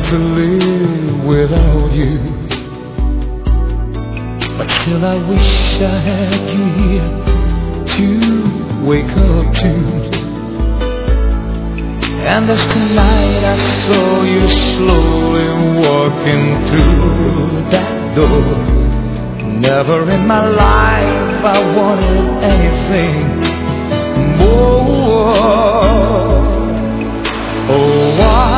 to live without you, but still I wish I had you here to wake up to. And as tonight I saw you slowly walking through that door, never in my life I wanted anything more. Oh,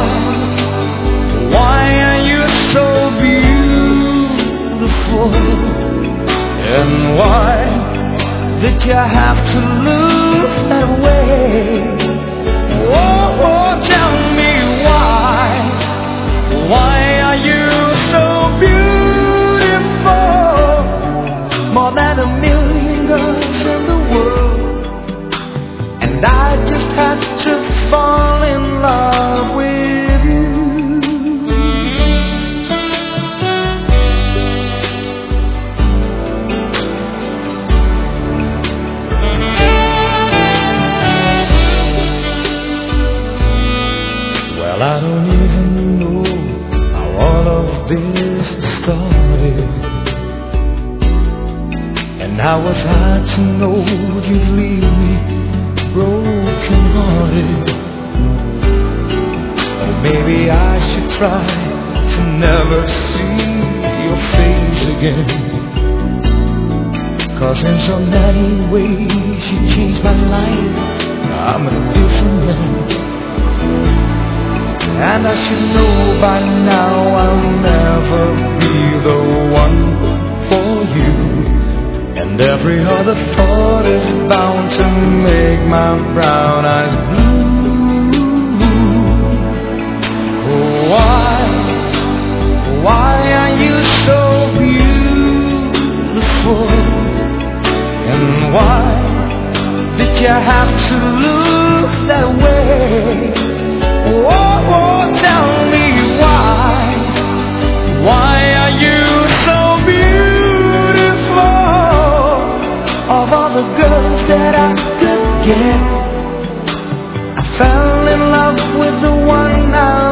why are you so beautiful? And why did you have to look that way? Oh, tell me why. Why are you so beautiful? More than a million girls in the world, and I just had to fall in love with you. Well, I don't even know how all of this started, and how was I to know you'd leave me broken hearted? Or maybe I should try to never see your face again, 'cause in so many ways you changed my life. I'm a different man, and I should know by now I'll never be the one for you. And every other thought is bound to make my brown eyes blue. Oh, why are you so beautiful? And why did you have to look that way? Oh, tell me why. Why are you so beautiful? Of all the girls that I could get, I fell in love with the one I